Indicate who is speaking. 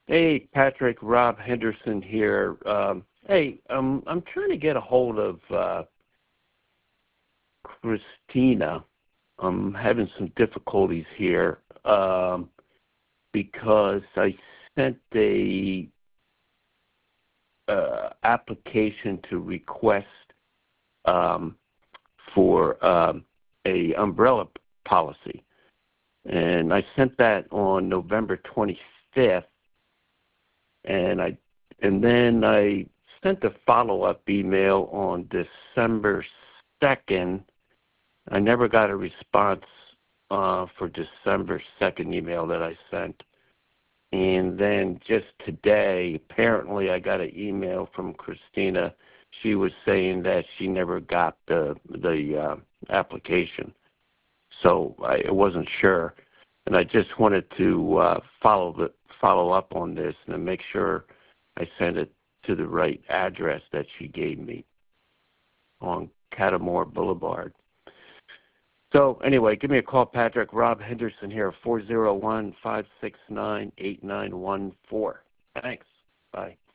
Speaker 1: Hey, Patrick, Rob Henderson here. I'm trying to get a hold of Christina. I'm having some difficulties here because I sent a application to request for a umbrella policy, and I sent that on November 25th. And then I sent a follow-up email on December 2nd. I never got a response for December 2nd email that I sent. And then just today, apparently I got an email from Christina. She was saying that she never got the application. So I wasn't sure. And I just wanted to follow up on this and make sure I sent it to the right address that she gave me on Catamore Boulevard. So anyway, give me a call, Patrick. Rob Henderson here, 401-569-8914. Thanks. Bye.